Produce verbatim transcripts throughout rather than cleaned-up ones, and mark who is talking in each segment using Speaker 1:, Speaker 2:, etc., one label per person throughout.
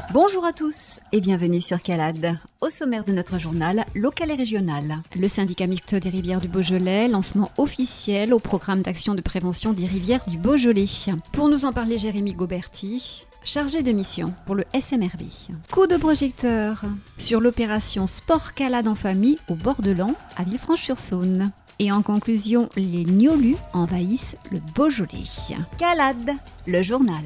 Speaker 1: Bonjour à tous et bienvenue sur Calade. Au sommaire de notre journal local et régional. Le syndicat mixte des rivières du Beaujolais, lancement officiel au programme d'action de prévention des rivières du Beaujolais. Pour nous en parler, Jérémy Gauberti, chargé de mission pour le S M R B. Coup de projecteur sur l'opération Sport Calade en famille au bord de l'An à Villefranche-sur-Saône. Et en conclusion, les gnolus envahissent le Beaujolais. Calade, le journal.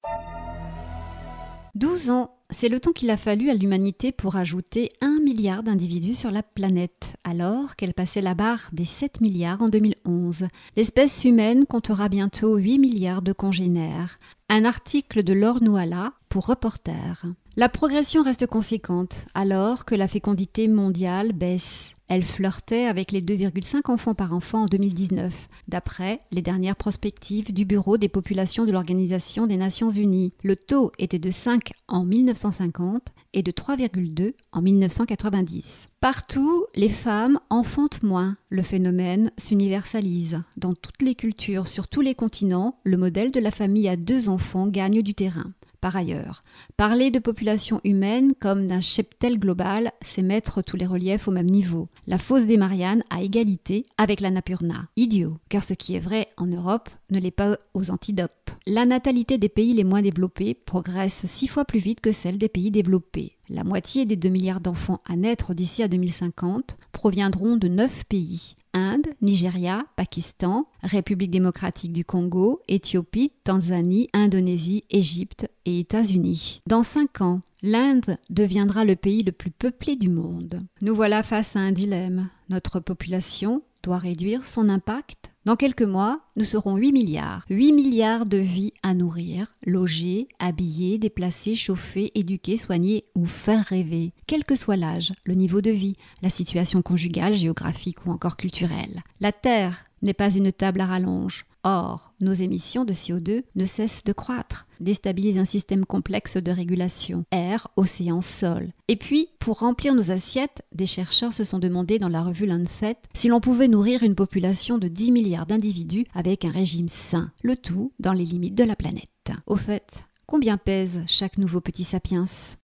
Speaker 1: douze ans, c'est le temps qu'il a fallu à l'humanité pour ajouter un milliard d'individus sur la planète, alors qu'elle passait la barre des sept milliards en deux mille onze. L'espèce humaine comptera bientôt huit milliards de congénères. Un article de Laure Nouala pour Reporter. La progression reste conséquente, alors que la fécondité mondiale baisse. Elle flirtait avec les deux virgule cinq enfants par enfant en deux mille dix-neuf, d'après les dernières prospectives du Bureau des populations de l'Organisation des Nations Unies. Le taux était de cinq en mille neuf cent cinquante et de trois virgule deux en mille neuf cent quatre-vingt-dix. Partout, les femmes enfantent moins. Le phénomène s'universalise. Dans toutes les cultures, sur tous les continents, le modèle de la famille à deux enfants gagne du terrain. Par ailleurs, parler de population humaine comme d'un cheptel global, c'est mettre tous les reliefs au même niveau. La fosse des Mariannes à égalité avec la Napurna. Idiot, car ce qui est vrai en Europe ne l'est pas aux Antidopes. La natalité des pays les moins développés progresse six fois plus vite que celle des pays développés. La moitié des deux milliards d'enfants à naître d'ici à deux mille cinquante proviendront de neuf pays. Inde, Nigeria, Pakistan, République démocratique du Congo, Éthiopie, Tanzanie, Indonésie, Égypte et États-Unis. Dans cinq ans, l'Inde deviendra le pays le plus peuplé du monde. Nous voilà face à un dilemme. Notre population doit réduire son impact. Dans quelques mois, nous serons huit milliards. huit milliards de vies à nourrir, loger, habiller, déplacer, chauffer, éduquer, soigner ou faire rêver. Quel que soit l'âge, le niveau de vie, la situation conjugale, géographique ou encore culturelle. La Terre n'est pas une table à rallonge. Or, nos émissions de C O deux ne cessent de croître, déstabilisent un système complexe de régulation, air, océan, sol. Et puis, pour remplir nos assiettes, des chercheurs se sont demandé dans la revue Lancet si l'on pouvait nourrir une population de dix milliards d'individus avec un régime sain, le tout dans les limites de la planète. Au fait, combien pèse chaque nouveau petit sapiens ?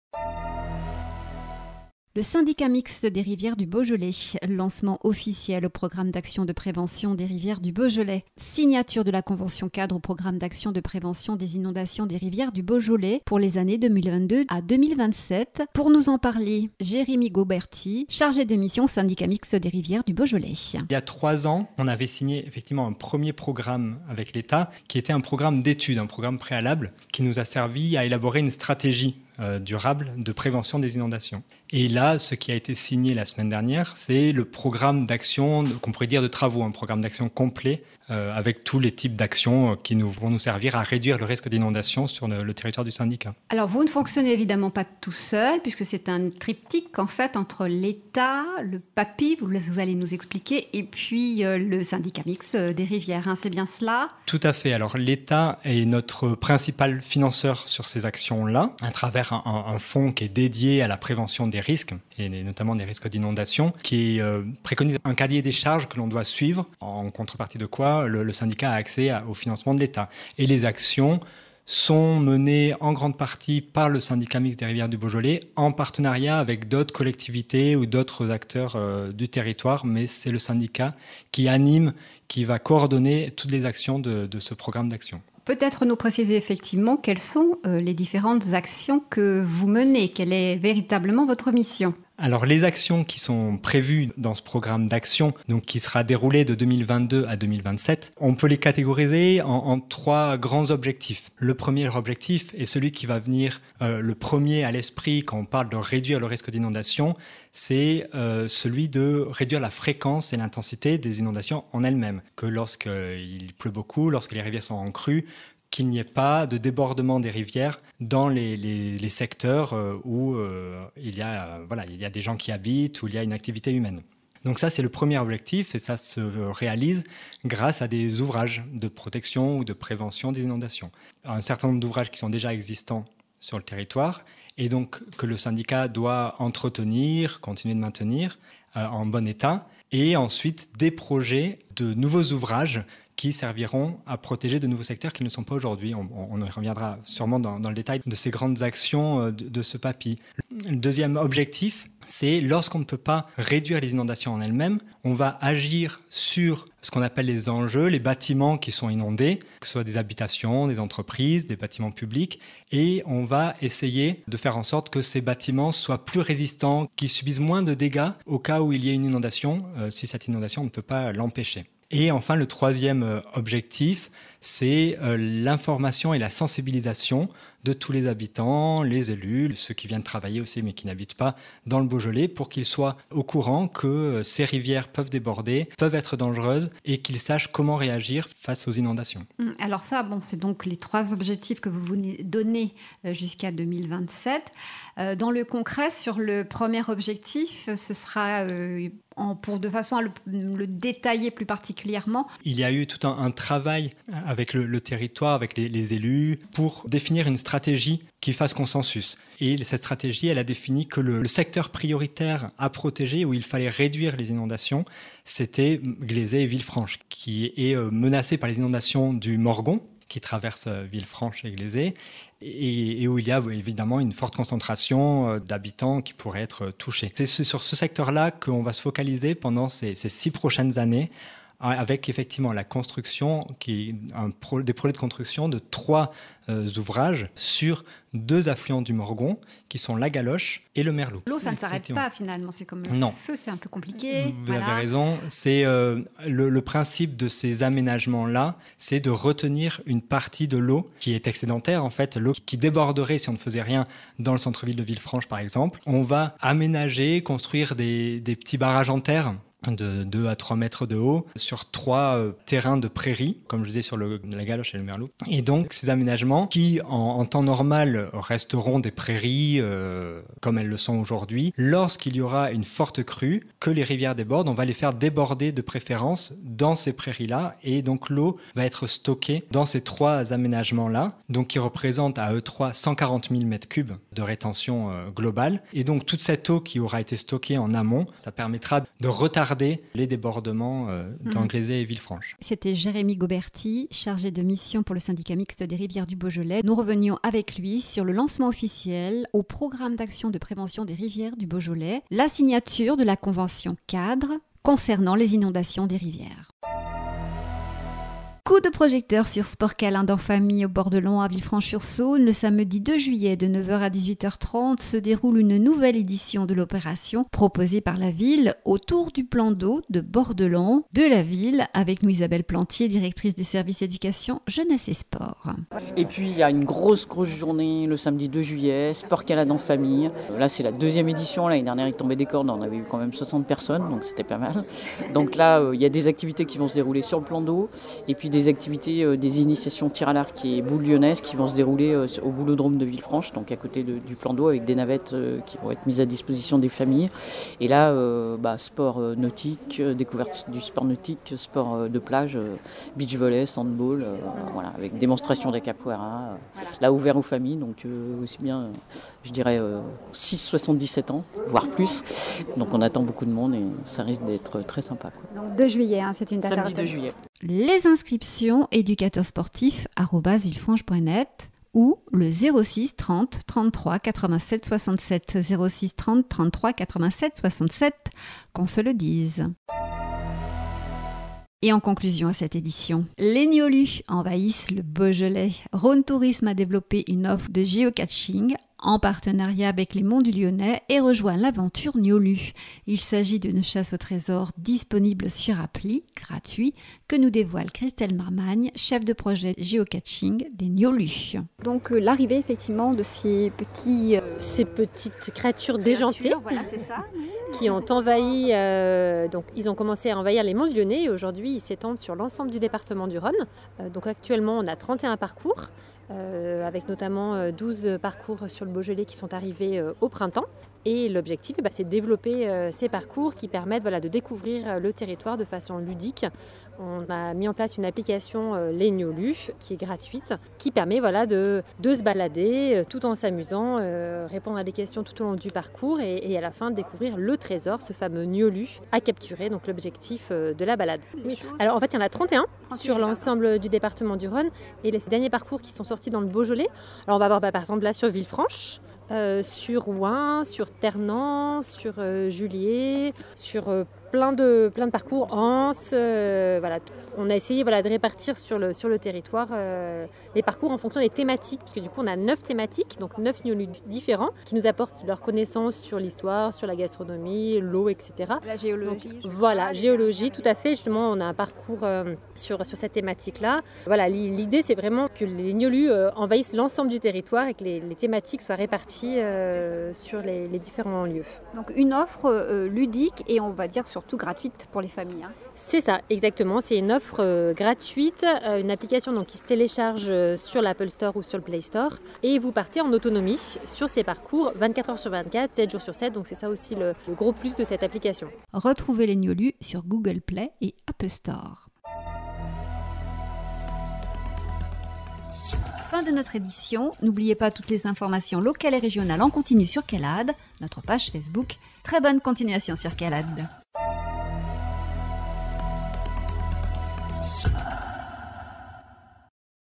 Speaker 1: Le syndicat mixte des rivières du Beaujolais, lancement officiel au programme d'action de prévention des rivières du Beaujolais, signature de la convention cadre au programme d'action de prévention des inondations des rivières du Beaujolais pour les années deux mille vingt-deux à deux mille vingt-sept. Pour nous en parler, Jérémy Gauberti, chargé de mission au syndicat mixte des rivières du Beaujolais.
Speaker 2: Il y a trois ans, on avait signé effectivement un premier programme avec l'État qui était un programme d'études, un programme préalable qui nous a servi à élaborer une stratégie Euh, durable de prévention des inondations. Et là, ce qui a été signé la semaine dernière, c'est le programme d'action, qu'on pourrait dire de travaux, un programme d'action complet euh, avec tous les types d'actions qui nous, vont nous servir à réduire le risque d'inondation sur le, le territoire du syndicat.
Speaker 1: Alors, vous ne fonctionnez évidemment pas tout seul, puisque c'est un triptyque, en fait, entre l'État, le PAPI, vous, vous allez nous expliquer, et puis euh, le syndicat mixte des rivières. Hein, c'est bien cela ?
Speaker 2: Tout à fait. Alors, l'État est notre principal financeur sur ces actions-là, à travers Un, un, un fonds qui est dédié à la prévention des risques, et notamment des risques d'inondation, qui euh, préconise un cahier des charges que l'on doit suivre, en contrepartie de quoi le, le syndicat a accès à, au financement de l'État. Et les actions sont menées en grande partie par le syndicat mixte des rivières du Beaujolais, en partenariat avec d'autres collectivités ou d'autres acteurs euh, du territoire, mais c'est le syndicat qui anime, qui va coordonner toutes les actions de, de ce programme d'action.
Speaker 1: Peut-être nous préciser effectivement quelles sont euh, les différentes actions que vous menez, quelle est véritablement votre mission ?
Speaker 2: Alors les actions qui sont prévues dans ce programme d'action, donc qui sera déroulé de deux mille vingt-deux à deux mille vingt-sept, on peut les catégoriser en, en trois grands objectifs. Le premier objectif est celui qui va venir euh, le premier à l'esprit quand on parle de réduire le risque d'inondation, c'est euh, celui de réduire la fréquence et l'intensité des inondations en elles-mêmes. Que lorsqu'il pleut beaucoup, lorsque les rivières sont en crue, qu'il n'y ait pas de débordement des rivières dans les, les, les secteurs euh, où euh, il, y a, euh, voilà, il y a des gens qui habitent, où il y a une activité humaine. Donc ça, c'est le premier objectif et ça se réalise grâce à des ouvrages de protection ou de prévention des inondations. Un certain nombre d'ouvrages qui sont déjà existants sur le territoire et donc que le syndicat doit entretenir, continuer de maintenir euh, en bon état. Et ensuite, des projets de nouveaux ouvrages qui serviront à protéger de nouveaux secteurs qui ne sont pas aujourd'hui. On, on y reviendra sûrement dans, dans le détail de ces grandes actions de, de ce P A P I. Le deuxième objectif, c'est lorsqu'on ne peut pas réduire les inondations en elles-mêmes, on va agir sur ce qu'on appelle les enjeux, les bâtiments qui sont inondés, que ce soit des habitations, des entreprises, des bâtiments publics, et on va essayer de faire en sorte que ces bâtiments soient plus résistants, qu'ils subissent moins de dégâts au cas où il y a une inondation, euh, si cette inondation ne peut pas l'empêcher. Et enfin, le troisième objectif, c'est euh, l'information et la sensibilisation de tous les habitants, les élus, ceux qui viennent travailler aussi mais qui n'habitent pas dans le Beaujolais, pour qu'ils soient au courant que euh, ces rivières peuvent déborder, peuvent être dangereuses et qu'ils sachent comment réagir face aux inondations.
Speaker 1: Alors ça, bon, c'est donc les trois objectifs que vous vous donnez jusqu'à deux mille vingt-sept. Euh, dans le concret, sur le premier objectif, ce sera... Euh, En, pour de façon à le, le détailler plus particulièrement.
Speaker 2: Il y a eu tout un, un travail avec le, le territoire, avec les, les élus, pour définir une stratégie qui fasse consensus. Et cette stratégie, elle a défini que le, le secteur prioritaire à protéger, où il fallait réduire les inondations, c'était Glezay et Villefranche, qui est menacé par les inondations du Morgon, qui traverse Villefranche et Glezay, et, et où il y a évidemment une forte concentration d'habitants qui pourraient être touchés. C'est sur ce secteur-là qu'on va se focaliser pendant ces, ces six prochaines années, avec effectivement la construction, qui un pro, des projets de construction de trois euh, ouvrages sur deux affluents du Morgon, qui sont la Galoche et le Merlot.
Speaker 1: L'eau, ça ne s'arrête pas finalement, c'est comme le
Speaker 2: non.
Speaker 1: feu, c'est un peu compliqué.
Speaker 2: Vous
Speaker 1: voilà.
Speaker 2: avez raison, c'est euh, le, le principe de ces aménagements-là, c'est de retenir une partie de l'eau qui est excédentaire, en fait, l'eau qui déborderait si on ne faisait rien dans le centre-ville de Villefranche, par exemple. On va aménager, construire des, des petits barrages en terre, de deux à trois mètres de haut, sur trois euh, terrains de prairie, comme je disais sur le, la Galoche et le Merlot. Et donc, ces aménagements qui, en, en temps normal, resteront des prairies euh, comme elles le sont aujourd'hui, lorsqu'il y aura une forte crue, que les rivières débordent, on va les faire déborder de préférence dans ces prairies-là, et donc l'eau va être stockée dans ces trois aménagements-là, donc qui représentent à eux trois cent quarante mille mètres cubes de rétention euh, globale. Et donc, toute cette eau qui aura été stockée en amont, ça permettra de retarder les débordements euh, dans Glezay et Villefranche.
Speaker 1: C'était Jérémy Gauberti, chargé de mission pour le syndicat mixte des rivières du Beaujolais. Nous revenions avec lui sur le lancement officiel au programme d'action de prévention des rivières du Beaujolais, la signature de la convention cadre concernant les inondations des rivières. Coup de projecteur sur Sport Câlin dans famille au bord de l'On à Villefranche-sur-Saône. Le samedi deux juillet de neuf heures à dix-huit heures trente se déroule une nouvelle édition de l'opération proposée par la ville autour du plan d'eau de Bordelon de la ville, avec nous Isabelle Plantier, directrice du service éducation, jeunesse et sport.
Speaker 3: Et puis il y a une grosse grosse journée le samedi deux juillet, Sport Câlin dans famille. Là c'est la deuxième édition, l'année dernière il tombait des cordes, on avait eu quand même soixante personnes, donc c'était pas mal. Donc là euh, il y a des activités qui vont se dérouler sur le plan d'eau, et puis des activités, euh, des initiations tir à l'arc et boule lyonnaise qui vont se dérouler euh, au boulodrome de Villefranche, donc à côté de, du plan d'eau, avec des navettes euh, qui vont être mises à disposition des familles. Et là, euh, bah, sport euh, nautique, euh, découverte du sport nautique, sport euh, de plage, euh, beach volley, sandball, euh, voilà, avec démonstration de capoeira, euh, voilà. Là ouvert aux familles, donc euh, aussi bien, euh, je dirais, euh, six soixante-dix-sept ans, voire plus. Donc on attend beaucoup de monde et ça risque d'être très sympa, quoi.
Speaker 1: Donc deux juillet, hein, c'est une date.
Speaker 3: Samedi deux juillet.
Speaker 1: Les inscriptions éducateur sportif arobase villefranche point net ou le zéro six trente trente-trois quatre-vingt-sept soixante-sept, zéro six trente trente-trois quatre-vingt-sept soixante-sept, qu'on se le dise. Et en conclusion à cette édition, les Niolus envahissent le Beaujolais. Rhône Tourisme a développé une offre de géocaching en partenariat avec les Monts du Lyonnais et rejoint l'aventure Niolu. Il s'agit d'une chasse au trésor disponible sur appli, gratuit, que nous dévoile Christelle Marmagne, chef de projet géocaching des Niolus.
Speaker 4: Donc euh, l'arrivée effectivement de ces petits... Euh,
Speaker 5: ces petites créatures déjantées,
Speaker 4: voilà, c'est ça.
Speaker 5: qui ont envahi, euh, donc ils ont commencé à envahir les Monts du Lyonnais et aujourd'hui ils s'étendent sur l'ensemble du département du Rhône. Euh, donc actuellement on a trente et un parcours. Euh, avec notamment euh, douze parcours sur le Beaujolais qui sont arrivés euh, au printemps. Et l'objectif, bah, c'est de développer euh, ces parcours qui permettent voilà, de découvrir le territoire de façon ludique. On a mis en place une application, euh, Les Gnolus, qui est gratuite, qui permet voilà, de, de se balader euh, tout en s'amusant, euh, répondre à des questions tout au long du parcours et, et à la fin découvrir le trésor, ce fameux Gnolu à capturer, donc l'objectif euh, de la balade. Oui. Alors en fait, il y en a trente et un sur l'ensemble du département du Rhône et les derniers parcours qui sont sortis dans le Beaujolais. Alors on va voir bah, par exemple là sur Villefranche, euh, sur Ouin, sur Ternant, sur euh, Juliers, sur euh, plein de, plein de parcours, Anse, euh, voilà. On a essayé voilà, de répartir sur le, sur le territoire euh, les parcours en fonction des thématiques, parce que du coup on a neuf thématiques, donc neuf gnolus différents, qui nous apportent leurs connaissances sur l'histoire, sur la gastronomie, l'eau, et cetera.
Speaker 4: La géologie.
Speaker 5: Donc, voilà, vois, géologie, tout à fait. Justement, on a un parcours euh, sur, sur cette thématique-là. Voilà, l'idée c'est vraiment que les gnolus euh, envahissent l'ensemble du territoire et que les, les thématiques soient réparties euh, sur les, les différents lieux.
Speaker 4: Donc une offre euh, ludique et on va dire surtout gratuite pour les familles. Hein.
Speaker 5: C'est ça, exactement. C'est une offre euh, gratuite, euh, une application donc, qui se télécharge euh, sur l'Apple Store ou sur le Play Store. Et vous partez en autonomie sur ces parcours vingt-quatre heures sur vingt-quatre, sept jours sur sept. Donc c'est ça aussi le, le gros plus de cette application.
Speaker 1: Retrouvez les Gnolus sur Google Play et App Store. Fin de notre édition. N'oubliez pas toutes les informations locales et régionales en continu sur Calade, notre page Facebook. Très bonne continuation sur Calade.